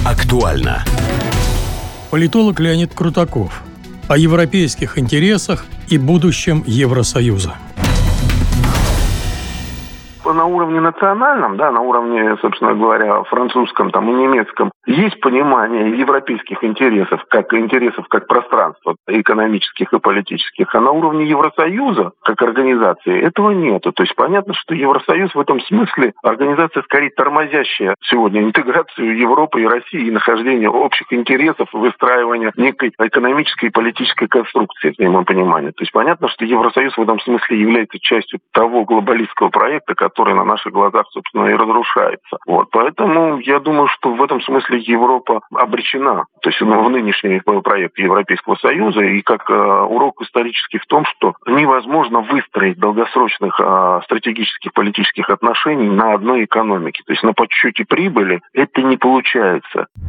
Актуально. Политолог Леонид Крутаков о европейских интересах и будущем Евросоюза. На уровне национальном, на уровне, собственно говоря, французском и немецком, есть понимание европейских интересов как пространства экономических и политических, а на уровне Евросоюза, как организации, этого нету. То есть понятно, что Евросоюз в этом смысле организация скорее тормозящая сегодня интеграцию Европы и России и нахождение общих интересов, выстраивание некой экономической и политической конструкции, в моем понимании. То есть понятно, что Евросоюз в этом смысле является частью того глобалистского проекта, который на наших глазах, собственно, и разрушается. Поэтому я думаю, что в этом смысле Европа обречена. То есть в нынешний проект Европейского Союза и как урок исторический в том, что невозможно выстроить долгосрочных стратегических политических отношений на одной экономике. То есть на подсчете прибыли это не получается.